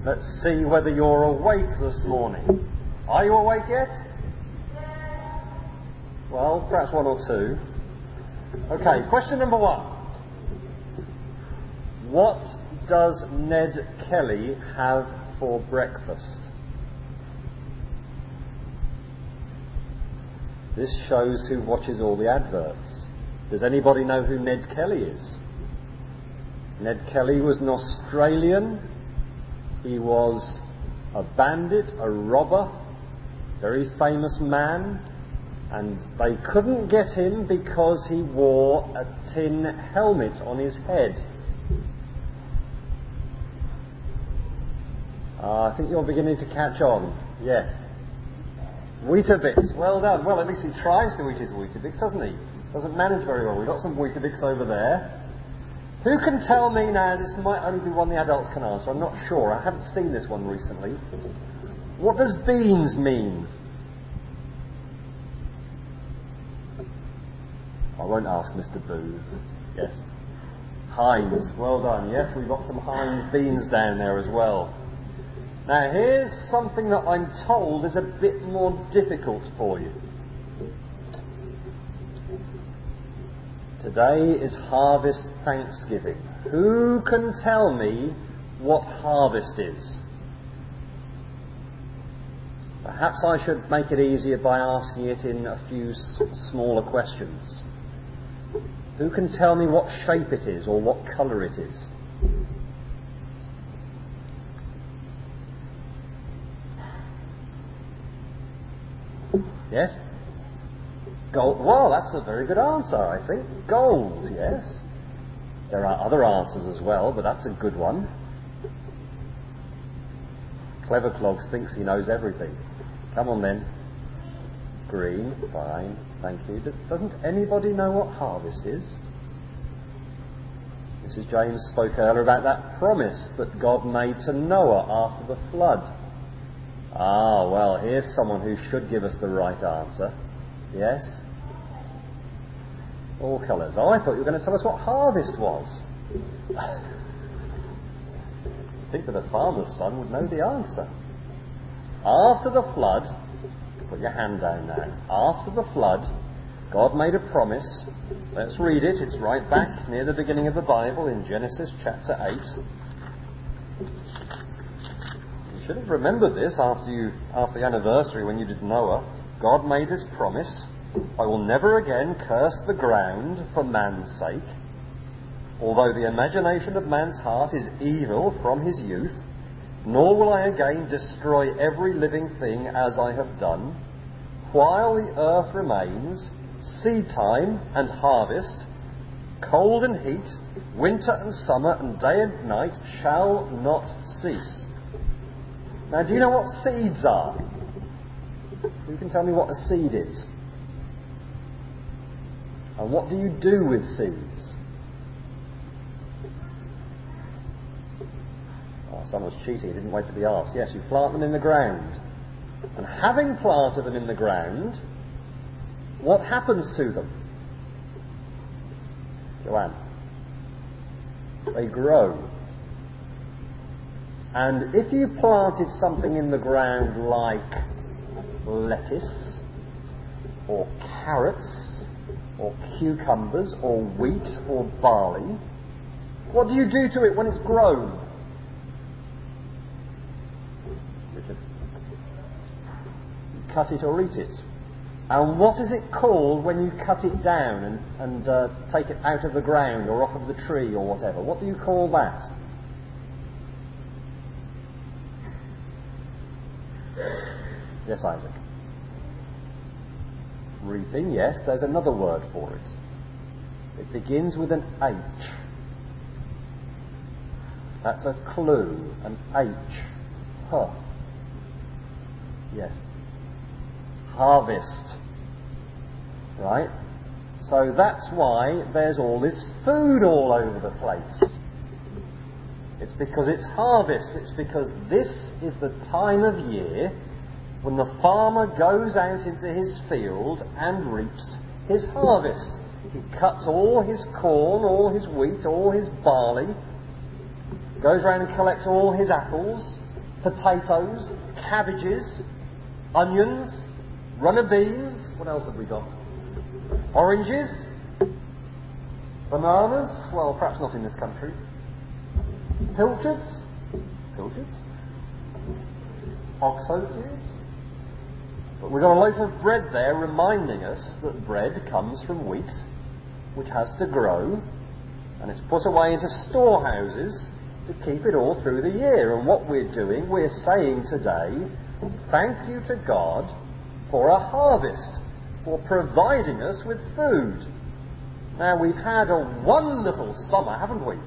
Let's see whether you're awake this morning. Are you awake yet? Well, perhaps one or two. Okay, question number one. What does Ned Kelly have for breakfast? This shows who watches all the adverts. Does anybody know who Ned Kelly is? Ned Kelly was an Australian. He was a bandit, a robber, very famous man, and they couldn't get him because he wore a tin helmet on his head. I think you're beginning to catch on. Yes. Weetabix. Well done. Well, at least he tries to eat his Weetabix, doesn't he? Doesn't manage very well. We've got some Weetabix over there. Who can tell me now, this might only be one the adults can answer, I'm not sure, I haven't seen this one recently. What does beans mean? I won't ask Mr. Booth. Yes. Heinz. Well done. Yes, we've got some Heinz beans down there as well. Now here's something that I'm told is a bit more difficult for you. Today is Harvest Thanksgiving. Who can tell me what harvest is? Perhaps I should make it easier by asking it in a few smaller questions. Who can tell me what shape it is or what colour it is? Yes? Gold. Well, that's a very good answer, I think. Gold, yes. There are other answers as well, but that's a good one. Clever Clogs thinks he knows everything. Come on then. Green, fine, thank you. Doesn't anybody know what harvest is? Mrs. James spoke earlier about that promise that God made to Noah after the flood. Ah, well, here's someone who should give us the right answer. Yes? All colours. Oh, I thought you were going to tell us what harvest was. I think that a farmer's son would know the answer. After the flood, put your hand down now. After the flood, God made a promise. Let's read it. It's right back near the beginning of the Bible in Genesis chapter 8. You should have remembered this after the anniversary when you did Noah. God made this promise. I will never again curse the ground for man's sake. Although the imagination of man's heart is evil from his youth, nor will I again destroy every living thing as I have done. While the earth remains, seed time and harvest, cold and heat, winter and summer, and day and night shall not cease. Now, do you know what seeds are? Who can tell me what a seed is? And what do you do with seeds? Oh, someone's cheating. He didn't wait to be asked. Yes, you plant them in the ground. And having planted them in the ground, what happens to them? Joanne? They grow. And if you planted something in the ground like lettuce, or carrots, or cucumbers, or wheat, or barley, what do you do to it when it's grown? Richard? You cut it or eat it. And what is it called when you cut it down and take it out of the ground or off of the tree or whatever? What do you call that? Yes, Isaac. Reaping, yes, there's another word for it. It begins with an H. That's a clue, an H. Huh. Yes. Harvest. Right? So that's why there's all this food all over the place. It's because it's harvest. It's because this is the time of year when the farmer goes out into his field and reaps his harvest. He cuts all his corn, all his wheat, all his barley, goes around and collects all his apples, potatoes, cabbages, onions, runner beans. What else have we got? Oranges, bananas. Well, perhaps not in this country. Pilchards, oxo cubes. But we've got a loaf of bread there reminding us that bread comes from wheat, which has to grow, and it's put away into storehouses to keep it all through the year. And what we're doing, we're saying today, thank you to God for a harvest, for providing us with food. Now, we've had a wonderful summer, haven't we?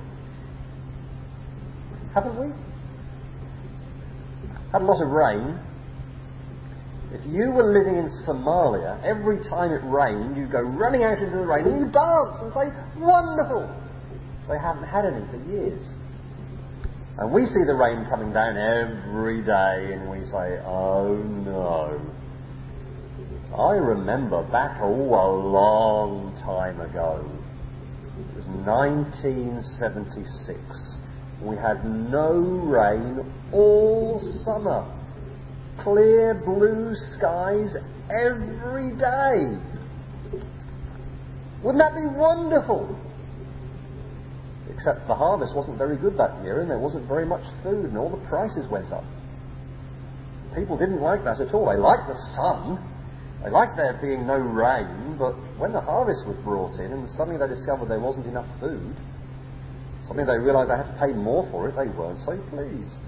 Haven't we? Had a lot of rain. If you were living in Somalia, every time it rained, you'd go running out into the rain and you'd dance and say, wonderful! They haven't had any for years. And we see the rain coming down every day and we say, oh no. I remember back, a long time ago, it was 1976, we had no rain all summer. Clear blue skies every day. Wouldn't that be wonderful? Except the harvest wasn't very good that year and there wasn't very much food and all the prices went up. People didn't like that at all. They liked the sun. They liked there being no rain, but when the harvest was brought in and suddenly they discovered there wasn't enough food, suddenly they realised they had to pay more for it, they weren't so pleased.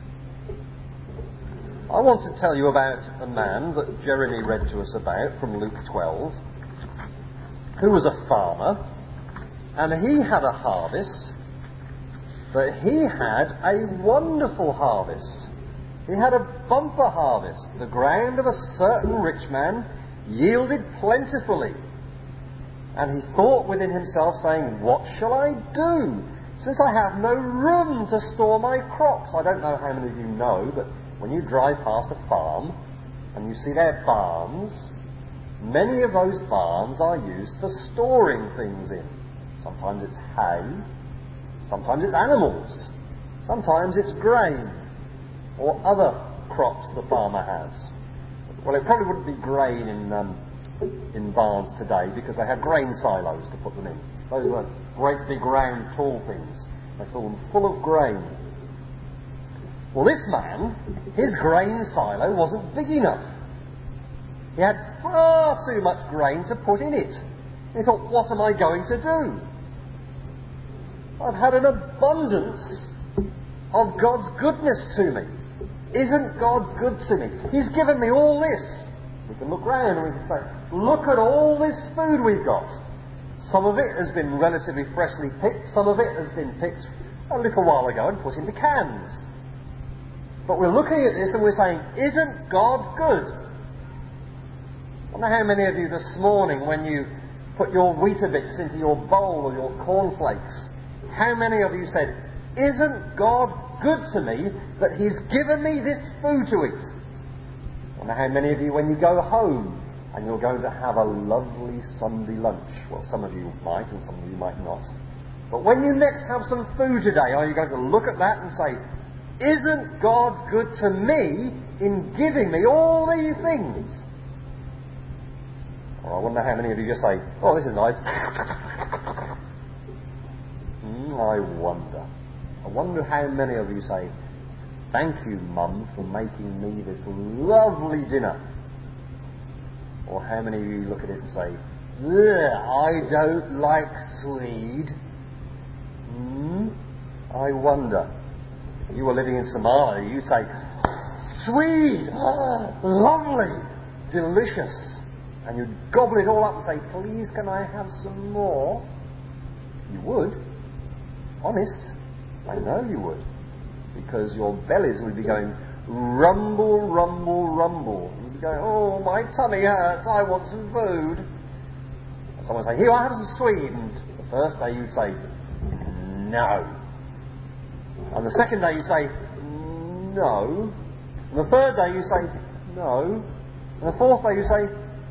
I want to tell you about a man that Jeremy read to us about from Luke 12, who was a farmer, and he had a harvest, but he had a wonderful harvest. He had a bumper harvest. The ground of a certain rich man yielded plentifully. And he thought within himself, saying, what shall I do, since I have no room to store my crops? I don't know how many of you know, but when you drive past a farm and you see their barns, many of those barns are used for storing things in. Sometimes it's hay, sometimes it's animals, sometimes it's grain or other crops the farmer has. Well, it probably wouldn't be grain in barns today because they have grain silos to put them in. Those are great big round tall things. They fill them full of grain. Well, this man, his grain silo wasn't big enough. He had far too much grain to put in it. He thought, what am I going to do? I've had an abundance of God's goodness to me. Isn't God good to me? He's given me all this. We can look round and we can say, look at all this food we've got. Some of it has been relatively freshly picked. Some of it has been picked a little while ago and put into cans. But we're looking at this and we're saying, isn't God good? I wonder how many of you this morning, when you put your Weetabix into your bowl or your cornflakes, how many of you said, isn't God good to me that He's given me this food to eat? I wonder how many of you, when you go home and you're going to have a lovely Sunday lunch, well, some of you might and some of you might not, but when you next have some food today, are you going to look at that and say, isn't God good to me in giving me all these things? Or I wonder how many of you just say, oh, this is nice. I wonder how many of you say, thank you, Mum, for making me this lovely dinner. Or how many of you look at it and say, I don't like Swede. I wonder. If you were living in Somalia, you'd say, Swede, lovely, delicious. And you'd gobble it all up and say, please can I have some more? You would. Honest. I know you would. Because your bellies would be going rumble, rumble, rumble. You'd be going, oh, my tummy hurts, I want some food. And someone would say, here, I have some Swede. And the first day you'd say, no. And the second day you say, no. And the third day you say, no. And the fourth day you say,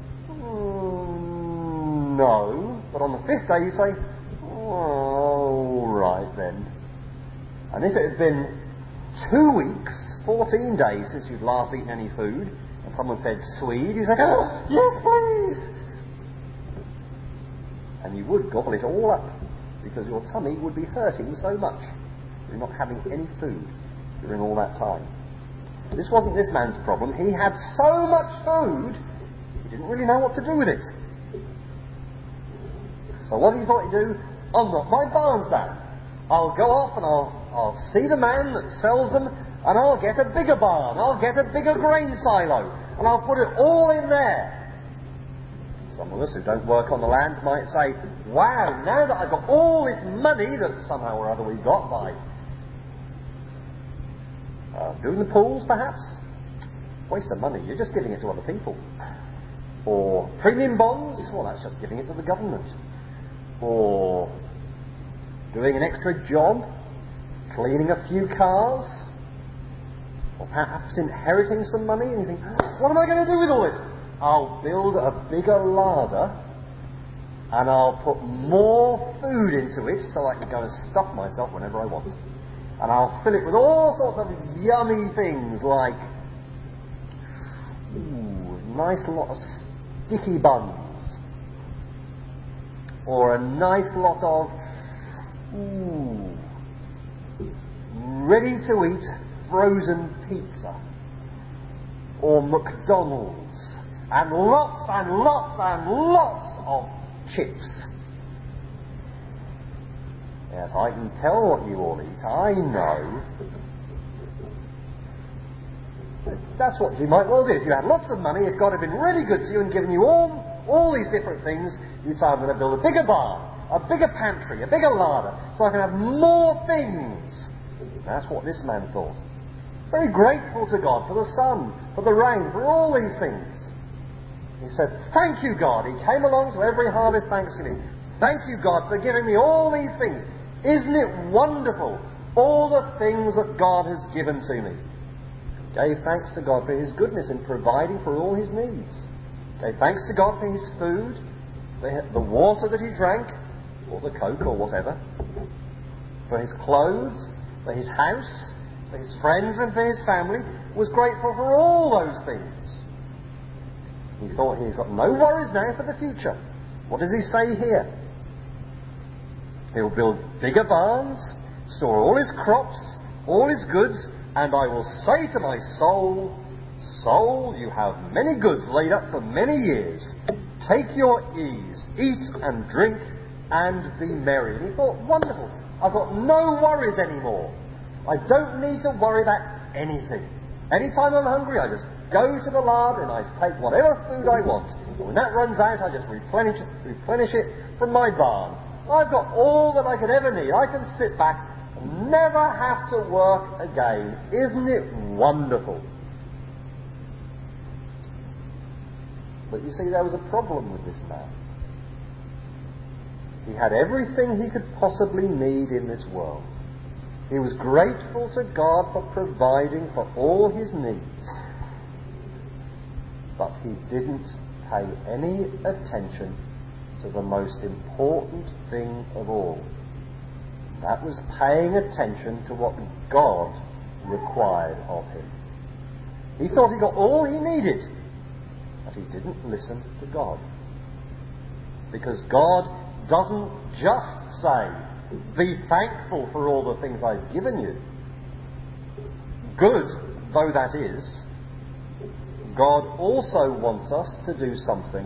no. But on the fifth day you say, all right then. And if it had been 2 weeks 14 days since you'd last eaten any food, and someone said Swede, you say, oh, yes please! And you would gobble it all up, because your tummy would be hurting so much. You're not having any food during all that time. This wasn't this man's problem. He had so much food, he didn't really know what to do with it. So what he thought he'd do? I'll knock my barns down. I'll go off and I'll see the man that sells them, and I'll get a bigger barn. I'll get a bigger grain silo, and I'll put it all in there. Some of us who don't work on the land might say, wow, now that I've got all this money that somehow or other we've got by doing the pools, perhaps. Waste of money. You're just giving it to other people. Or premium bonds. Well, that's just giving it to the government. Or doing an extra job. Cleaning a few cars. Or perhaps inheriting some money. And you think, what am I going to do with all this? I'll build a bigger larder. And I'll put more food into it so I can go and stuff myself whenever I want. And I'll fill it with all sorts of yummy things like a nice lot of sticky buns, or a nice lot of ready-to-eat frozen pizza, or McDonald's, and lots and lots and lots of chips. Yes, I can tell what you all eat. I know. That's what you might well do. If you had lots of money, if God had been really good to you and given you all these different things, you'd say, I'm going to build a bigger barn, a bigger pantry, a bigger larder, so I can have more things. That's what this man thought. Very grateful to God for the sun, for the rain, for all these things. He said, thank you, God. He came along to every harvest Thanksgiving. Thank you, God, for giving me all these things. Isn't it wonderful, all the things that God has given to me? Gave thanks to God for His goodness in providing for all his needs. Gave thanks to God for his food, the water that he drank, or the Coke or whatever, for his clothes, for his house, for his friends and for his family. Was grateful for all those things. He thought he's got no worries now for the future. What does he say here? He'll build bigger barns, store all his crops, all his goods, and I will say to my soul, Soul, you have many goods laid up for many years. Take your ease, eat and drink, and be merry. And he thought, wonderful, I've got no worries anymore. I don't need to worry about anything. Anytime I'm hungry, I just go to the larder and I take whatever food I want. And when that runs out, I just replenish it from my barn. I've got all that I could ever need. I can sit back and never have to work again. Isn't it wonderful? But you see, there was a problem with this man. He had everything he could possibly need in this world. He was grateful to God for providing for all his needs. But he didn't pay any attention to the most important thing of all. That was paying attention to what God required of him. He thought he got all he needed, but he didn't listen to God. Because God doesn't just say, be thankful for all the things I've given you. Good though that is, God also wants us to do something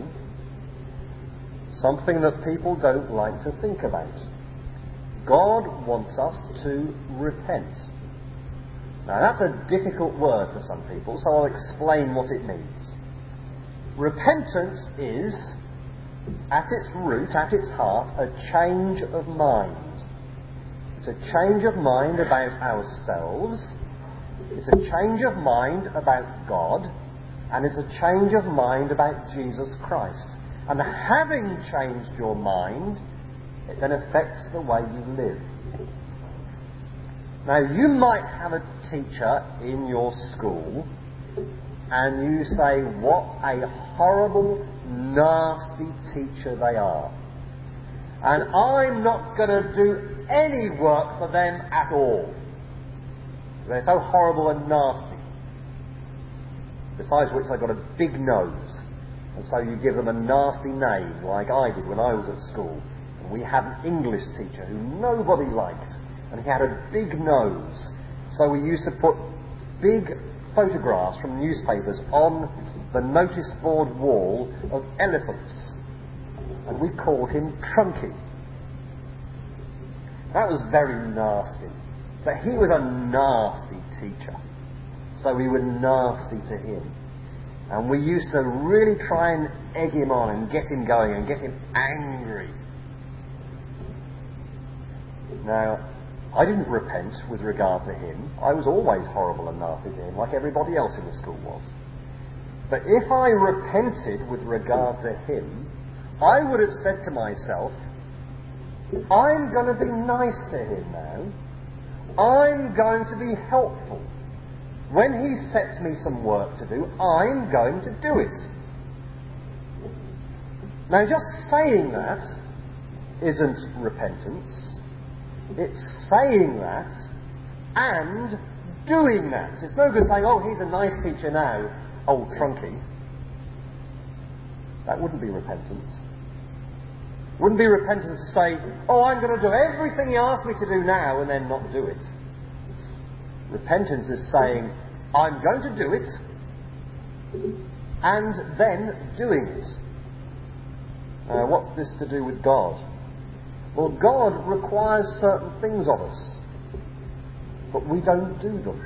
that people don't like to think about. God wants us to repent. Now that's a difficult word for some people, so I'll explain what it means. Repentance is, at its root, at its heart, a change of mind. It's a change of mind about ourselves, it's a change of mind about God, and it's a change of mind about Jesus Christ. And having changed your mind, it then affects the way you live. Now, you might have a teacher in your school, and you say, what a horrible, nasty teacher they are. And I'm not going to do any work for them at all. They're so horrible and nasty. Besides which they've got a big nose. And so you give them a nasty name, like I did when I was at school. And we had an English teacher who nobody liked. And he had a big nose. So we used to put big photographs from newspapers on the notice board wall of elephants. And we called him Trunky. That was very nasty. But he was a nasty teacher. So we were nasty to him. And we used to really try and egg him on and get him going and get him angry. Now, I didn't repent with regard to him. I was always horrible and nasty to him, like everybody else in the school was. But if I repented with regard to him, I would have said to myself, I'm going to be nice to him now. I'm going to be helpful. When he sets me some work to do, I'm going to do it. Now, just saying that isn't repentance. It's saying that and doing that. It's no good saying, oh, he's a nice teacher now, old Trunky. That wouldn't be repentance. Wouldn't be repentance to say, oh, I'm going to do everything he asks me to do now and then not do it. Repentance is saying, I'm going to do it and then doing it. What's this to do with God? Well, God requires certain things of us, but we don't do them.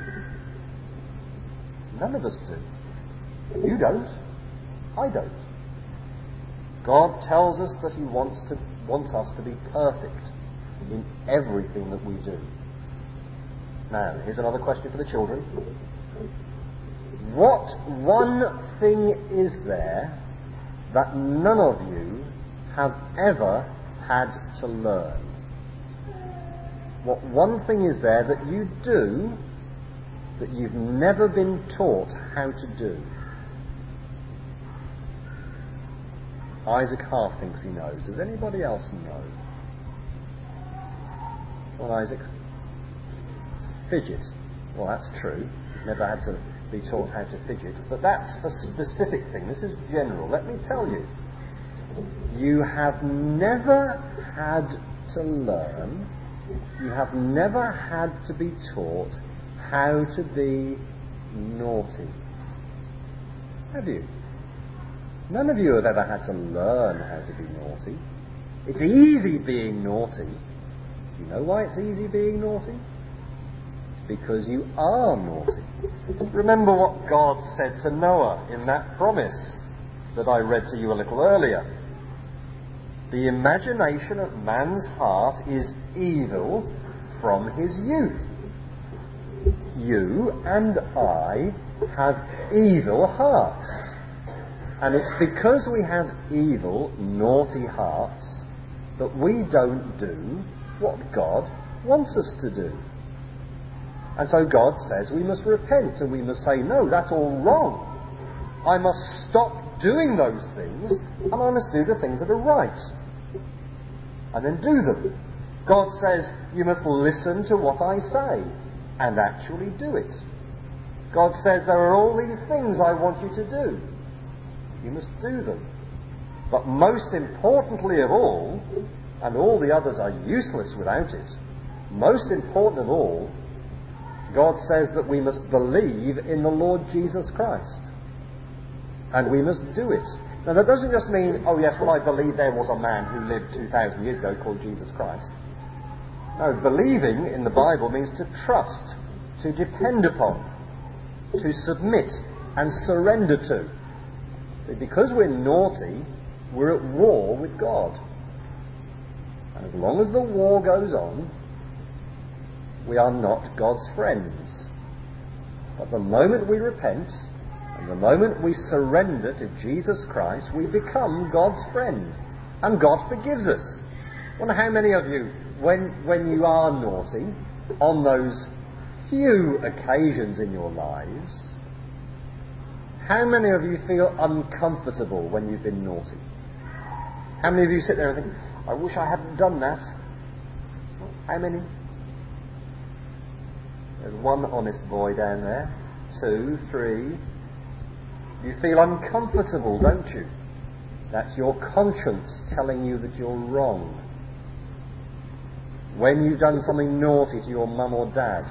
None of us do. You don't. I don't. God tells us that He wants us to be perfect in everything that we do. Now, here's another question for the children. What one thing is there that none of you have ever had to learn? What one thing is there that you do that you've never been taught how to do? Isaac half thinks he knows. Does anybody else know? Well, Isaac? Fidget. Well, that's true. You've never had to be taught how to fidget. But that's a specific thing. This is general. Let me tell you. You have never had to learn, you have never had to be taught how to be naughty. Have you? None of you have ever had to learn how to be naughty. It's easy being naughty. You know why it's easy being naughty? Because you are naughty. Remember what God said to Noah in that promise that I read to you a little earlier. The imagination of man's heart is evil from his youth. You and I have evil hearts. And it's because we have evil, naughty hearts that we don't do what God wants us to do. And so God says we must repent and we must say, no, that's all wrong. I must stop doing those things and I must do the things that are right. And then do them. God says you must listen to what I say and actually do it. God says there are all these things I want you to do. You must do them. But most importantly of all, and all the others are useless without it, most important of all, God says that we must believe in the Lord Jesus Christ. And we must do it. Now that doesn't just mean, oh yes, well I believe there was a man who lived 2,000 years ago called Jesus Christ. No, believing in the Bible means to trust, to depend upon, to submit and surrender to. See, because we're naughty, we're at war with God. And as long as the war goes on, we are not God's friends. But the moment we repent, and the moment we surrender to Jesus Christ, we become God's friend. And God forgives us. I wonder how many of you, when you are naughty, on those few occasions in your lives, how many of you feel uncomfortable when you've been naughty? How many of you sit there and think, I wish I hadn't done that? How many? There's one honest boy down there. 2, 3. You feel uncomfortable, don't you? That's your conscience telling you that you're wrong. When you've done something naughty to your mum or dad,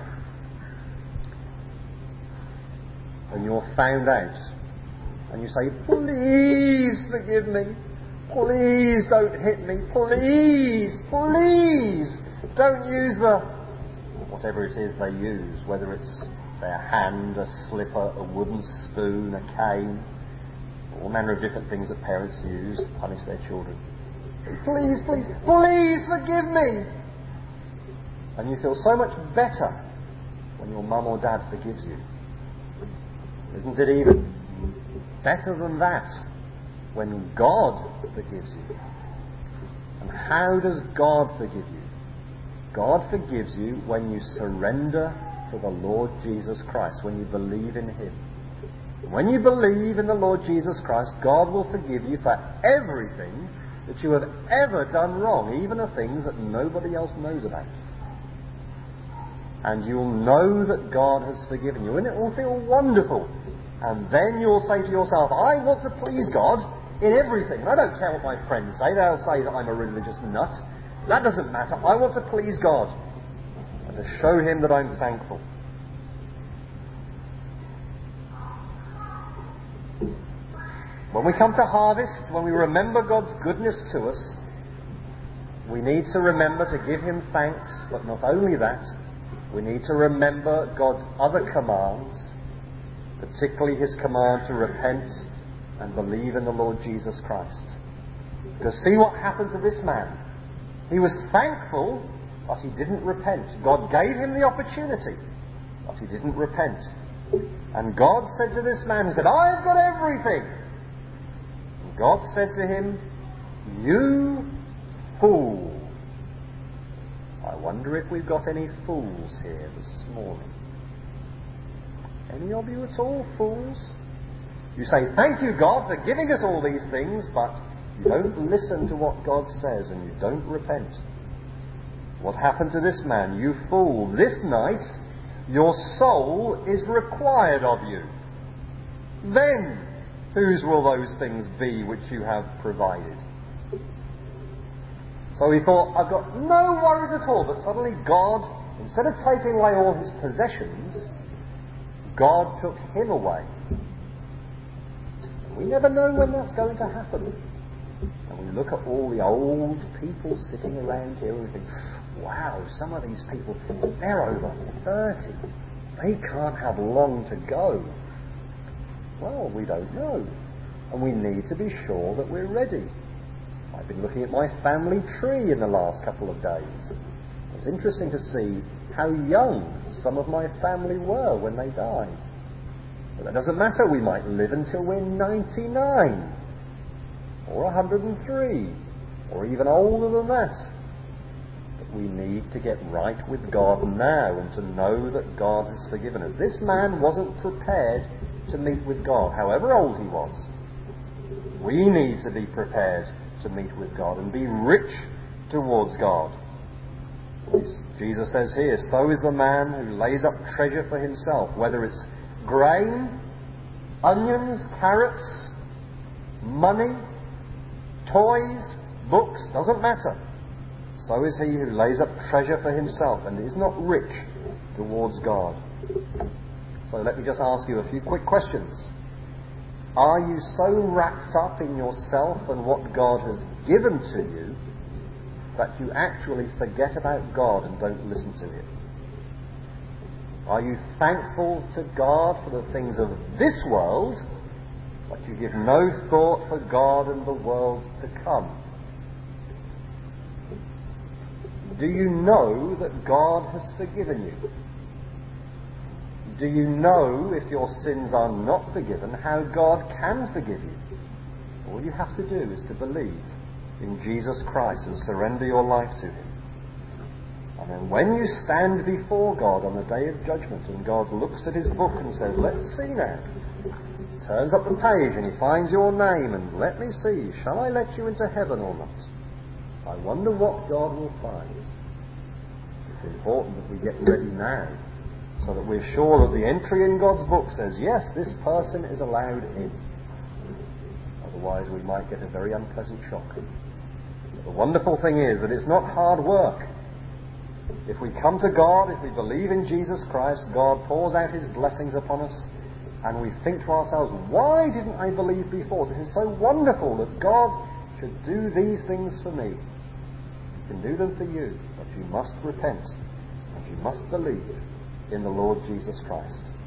and you're found out, and you say, please forgive me, please don't hit me, please, please don't use the, whatever it is they use, whether it's their hand, a slipper, a wooden spoon, a cane, all manner of different things that parents use to punish their children. Please, please, please forgive me. And you feel so much better when your mum or dad forgives you. Isn't it even better than that when God forgives you? And how does God forgive you? God forgives you when you surrender to the Lord Jesus Christ, when you believe in Him. When you believe in the Lord Jesus Christ, God will forgive you for everything that you have ever done wrong, even the things that nobody else knows about. And you'll know that God has forgiven you, and it will feel wonderful. And then you'll say to yourself, I want to please God in everything. I don't care what my friends say. They'll say that I'm a religious nut. That doesn't matter. I want to please God and to show Him that I'm thankful. When we come to harvest, when we remember God's goodness to us, we need to remember to give Him thanks, but not only that, we need to remember God's other commands, particularly His command to repent and believe in the Lord Jesus Christ. Because see what happened to this man. He was thankful, but he didn't repent. God gave him the opportunity, but he didn't repent. And God said to this man, He said, I've got everything. And God said to him, you fool. I wonder if we've got any fools here this morning. Any of you at all fools? You say, thank you, God, for giving us all these things, but you don't listen to what God says and you don't repent. What happened to this man? You fool. This night, your soul is required of you. Then, whose will those things be which you have provided? So he thought, I've got no worries at all. But suddenly God, instead of taking away all his possessions, God took him away. We never know when that's going to happen. And we look at all the old people sitting around here and we think, wow, some of these people, they're over 30. They can't have long to go. Well, we don't know. And we need to be sure that we're ready. I've been looking at my family tree in the last couple of days. It's interesting to see how young some of my family were when they died. But that doesn't matter. We might live until we're 99 or 103 or even older than that. But we need to get right with God now and to know that God has forgiven us. This man wasn't prepared to meet with God, however old he was. We need to be prepared to meet with God and be rich towards God. Jesus says here, so is the man who lays up treasure for himself, whether it's grain, onions, carrots, money, toys, books, doesn't matter. So is he who lays up treasure for himself and is not rich towards God. So let me just ask you a few quick questions. Are you so wrapped up in yourself and what God has given to you that you actually forget about God and don't listen to Him? Are you thankful to God for the things of this world, but you give no thought for God and the world to come? Do you know that God has forgiven you? Do you know, if your sins are not forgiven, how God can forgive you? All you have to do is to believe in Jesus Christ and surrender your life to Him. And then when you stand before God on the day of judgment and God looks at His book and says, let's see now. He turns up the page and He finds your name and let me see, shall I let you into heaven or not? I wonder what God will find. It's important that we get ready now, so so that we're sure that the entry in God's book says, yes, this person is allowed in. Otherwise we might get a very unpleasant shock. But the wonderful thing is that it's not hard work. If we come to God, if we believe in Jesus Christ, God pours out His blessings upon us, and we think to ourselves, why didn't I believe before? This is so wonderful that God should do these things for me. He can do them for you, but you must repent, and you must believe in the Lord Jesus Christ.